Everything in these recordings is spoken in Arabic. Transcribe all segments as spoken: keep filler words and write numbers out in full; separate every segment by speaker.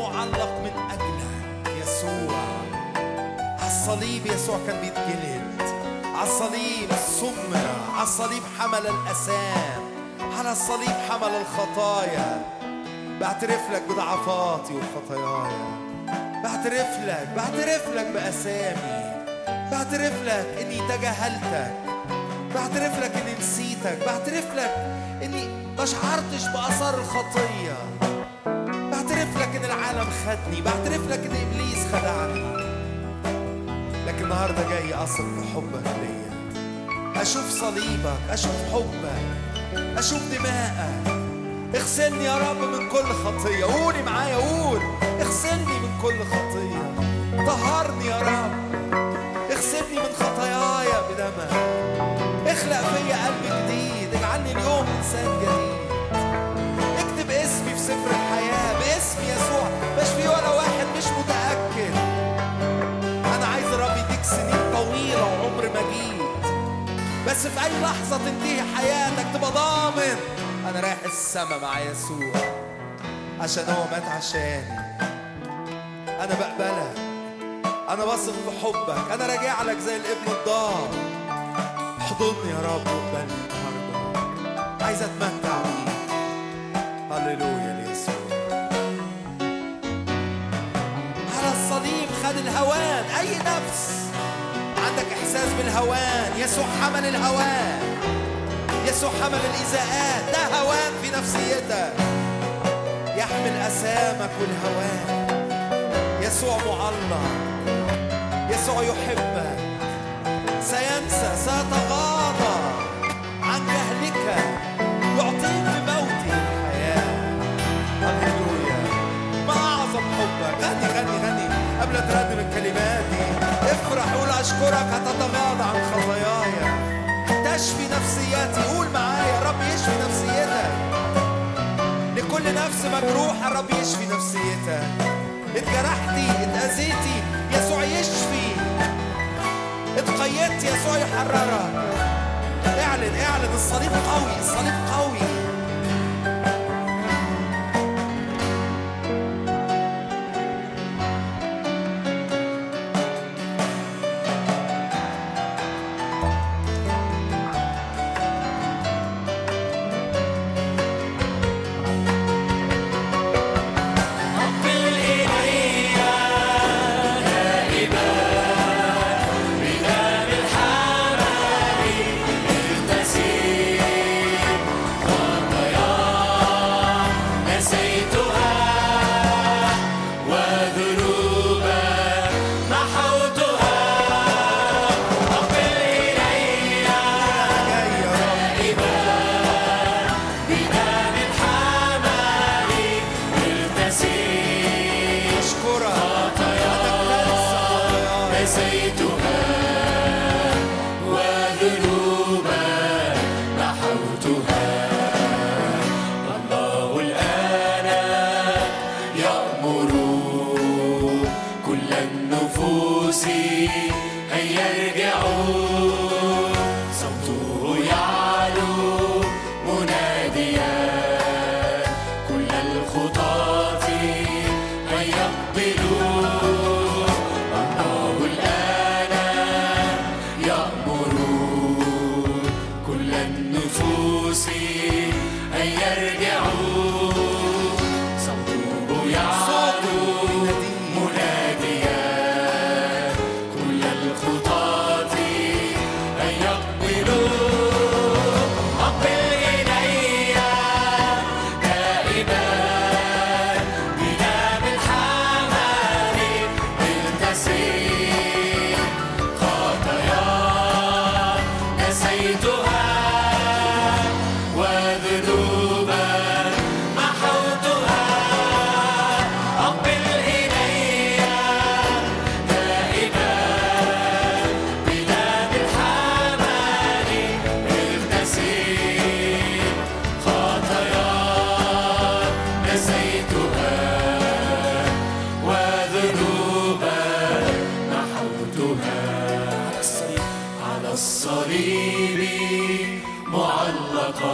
Speaker 1: معلق من أجلك يسوع. على الصليب يسوع كان بيتجلد، على الصليب سمر، على الصليب حمل الأسام، على الصليب حمل الخطايا. بعترف لك بضعفاتي وخطاياي، بعترف لك بعترف لك بأسامي، بعترف لك إني تجاهلتك، بعترف لك إني نسيتك، بعترف لك إني ما شعرتش بأثار الخطية، بعترف لك إن العالم خدني، بعترف لك إن إبليس خدعني. لكن النهارده جاي أثق في حبك ليا، أشوف صليبك، أشوف حبك، أشوف دماءك. اغسلني يا رب من كل خطية. قولي معايا، قول اغسلني من كل خطية، طهرني يا رب، اغسلني من خطاياي بدمك، اخلق فيا قلب جديد، اجعلني اليوم إنسان جديد. اكتب اسمي في سفر الحياة باسم يسوع. مش في ولا واحد مش متأكد. أنا عايز الرب يديك سنين طويلة وعمر مجيد، بس في أي لحظة تنتهي حياتك تبقى ضامن أنا رايح السما مع يسوع، عشان هو مات عشاني. أنا بقبلك، أنا بثق في حبك، أنا راجع لك زي الابن الضال. احضني يا رب وقبلني النهارده، عايز أتمتع بيك. هللويا ليسوع. على الصليب خد الهوان. أي نفس عندك إحساس بالهوان، يسوع حمل الهوان، يسوع حمل الإزاءات. ده هوان في نفسيتك، يحمل أسامك والهوان. يسوع معلق، يسوع يحبك، سينسى، سيتغاضى عن جهلك، يعطيك بموته الحياة. هللويا. ما أعظم حبك. غني غني غني قبل تردم الكلمات دي. افرح، قول أشكرك هتتغاضى عن خطاياي، تشفي نفسياتي. قول معايا، رب يشفي نفسيتك. لكل نفس مجروحة الرب يشفي نفسيتك. اتجرحتي، اتأذيتي، يسوع يشفي. اتقيدت، يسوع يحررك. اعلن اعلن الصليب قوي، الصليب قوي.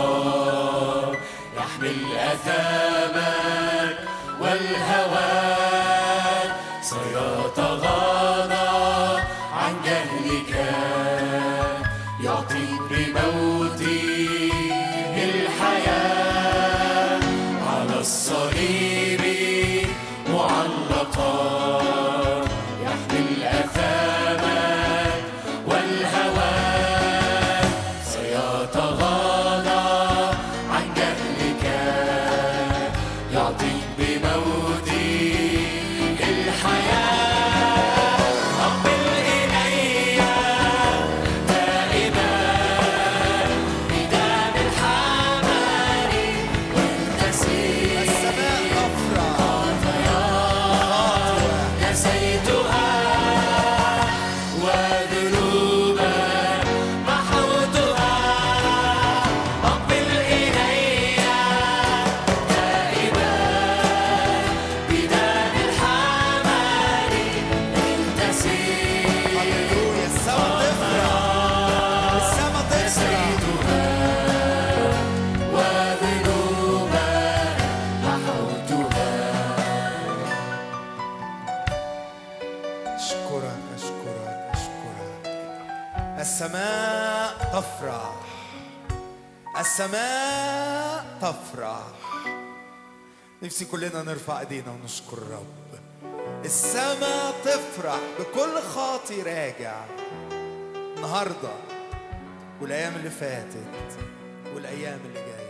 Speaker 2: يحمل أثامك والهوى سيتغاضى عن جهلك، يعطيك بموته الحياة. على الصليب معلقا يحمل آثامك والهوان. سيتغاضى عن جهلك، يعطيك بموته الحياة. أقبل إلي دائما بدم الحمل واغتسل.
Speaker 1: السماء تفرح،
Speaker 2: خطايا نسيتها وذنوبا محوتها. أقبل إلي دائما بدم الحمل اغتسل.
Speaker 1: هللويا. السماء تفرح، السماء تفرح.
Speaker 2: نسيتها وذنوبا محوتها.
Speaker 1: أشكرك أشكرك أشكرك. السماء تفرح، السماء تفرح. نفسي كلنا نرفع ايدينا ونشكر الرب. السماء تفرح بكل خاطي راجع النهارده والايام اللي فاتت والايام اللي جايه.